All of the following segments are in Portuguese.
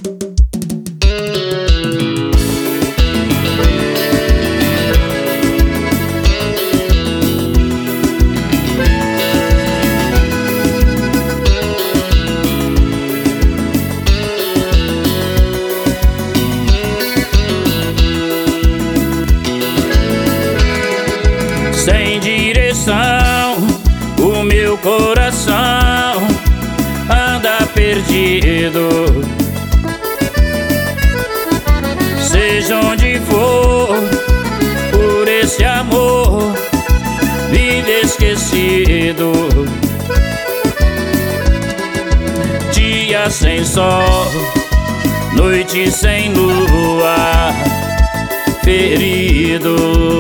Sem direção, o meu coração anda perdido. Seja onde for, por esse amor vive esquecido. Dia sem sol, noite sem lua, ferido.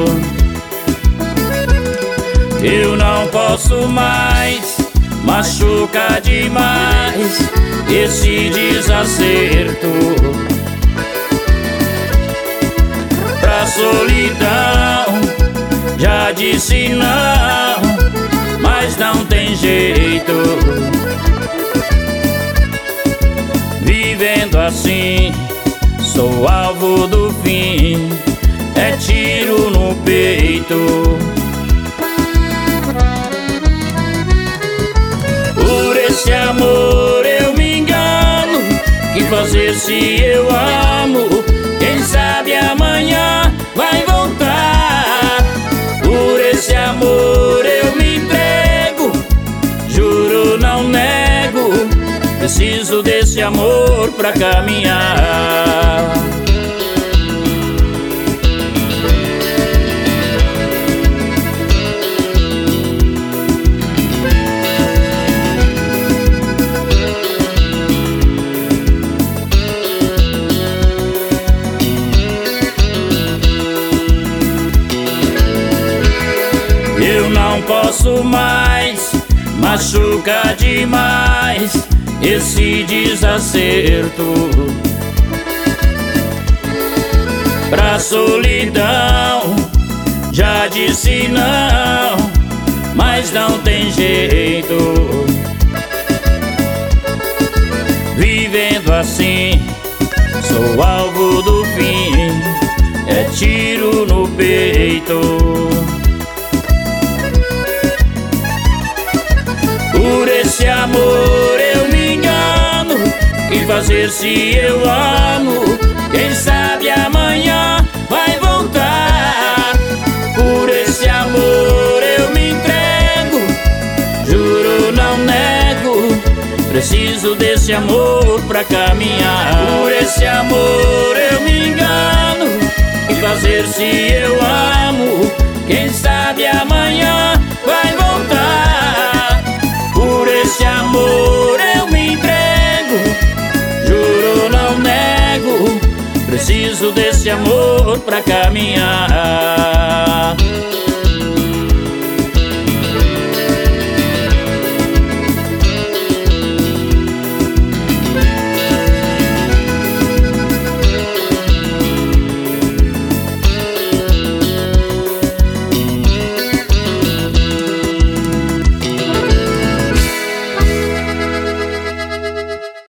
Eu não posso mais, machuca demais esse desacerto. Pra solidão já disse não, mas não tem jeito. Vivendo assim, sou alvo do fim, é tiro no peito. Esse amor eu me engano, que fazer se eu amo? Quem sabe amanhã vai voltar. Por esse amor eu me entrego, juro não nego. Preciso desse amor pra caminhar. Eu não posso mais, machuca demais esse desacerto. Pra solidão já disse não, mas não tem jeito. Vivendo assim, sou alvo do fim, é tiro no peito. Por esse amor eu me engano, que fazer se eu amo? Quem sabe amanhã vai voltar. Por esse amor eu me entrego, juro não nego. Preciso desse amor pra caminhar. Por esse amor eu me engano, que fazer se eu amo? Quem sabe amanhã vai voltar. Por esse amor eu me entrego, juro não nego. Preciso desse amor pra caminhar.